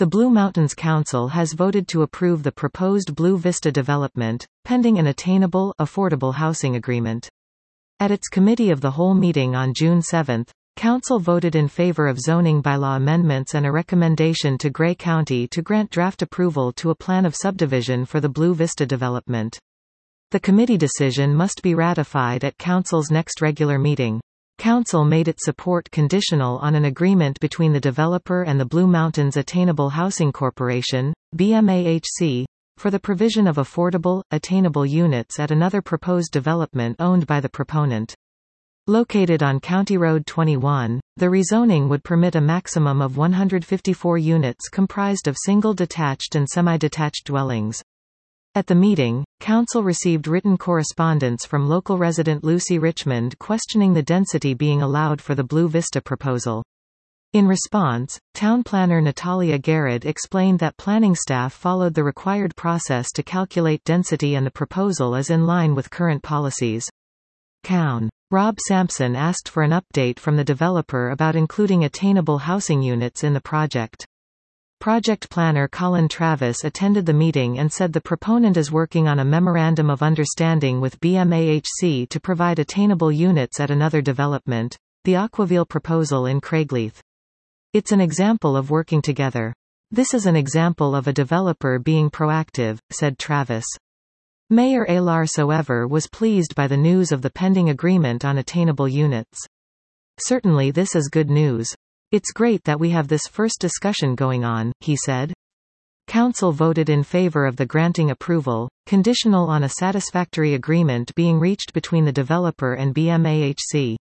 The Blue Mountains Council has voted to approve the proposed Blue Vista development, pending an attainable, affordable housing agreement. At its Committee of the Whole meeting on June 7, Council voted in favor of zoning bylaw amendments and a recommendation to Grey County to grant draft approval to a plan of subdivision for the Blue Vista development. The committee decision must be ratified at Council's next regular meeting. Council made its support conditional on an agreement between the developer and the Blue Mountains Attainable Housing Corporation, BMAHC, for the provision of affordable, attainable units at another proposed development owned by the proponent. Located on County Road 21, the rezoning would permit a maximum of 154 units comprised of single detached and semi-detached dwellings. At the meeting, Council received written correspondence from local resident Lucy Richmond questioning the density being allowed for the Blue Vista proposal. In response, Town Planner Natalia Garrett explained that planning staff followed the required process to calculate density and the proposal is in line with current policies. Coun. Rob Sampson asked for an update from the developer about including attainable housing units in the project. Project planner Colin Travis attended the meeting and said the proponent is working on a memorandum of understanding with BMAHC to provide attainable units at another development, the Aquaville proposal in Craigleith. It's an example of working together. This is an example of a developer being proactive, said Travis. Mayor Alar Soever was pleased by the news of the pending agreement on attainable units. Certainly this is good news. It's great that we have this first discussion going on, he said. Council voted in favor of the granting approval, conditional on a satisfactory agreement being reached between the developer and BMAHC.